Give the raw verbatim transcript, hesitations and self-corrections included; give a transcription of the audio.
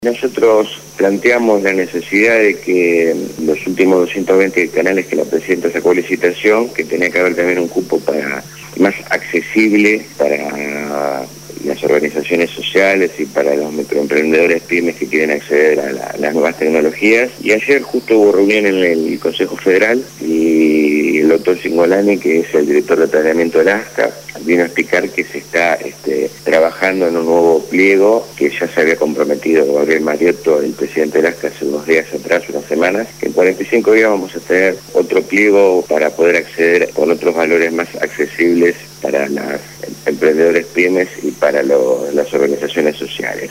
Nosotros planteamos la necesidad de que los últimos doscientos veinte canales que la Presidenta sacó licitación, que tenía que haber también un cupo para más accesible para las organizaciones sociales y para los microemprendedores pymes que quieren acceder a, la, a las nuevas tecnologías. Y ayer justo hubo reunión en el Consejo Federal y el doctor Cingolani, que es el director de planeamiento del ASCA, vino a explicar que se está este, trabajando en un nuevo pliego que ya se había comprometido Gabriel Mariotto, el presidente del ASCA, hace unos días atrás, unas semanas, que en cuarenta y cinco días vamos a tener otro pliego para poder acceder con otros valores más accesibles para los emprendedores pymes y para lo, las organizaciones sociales.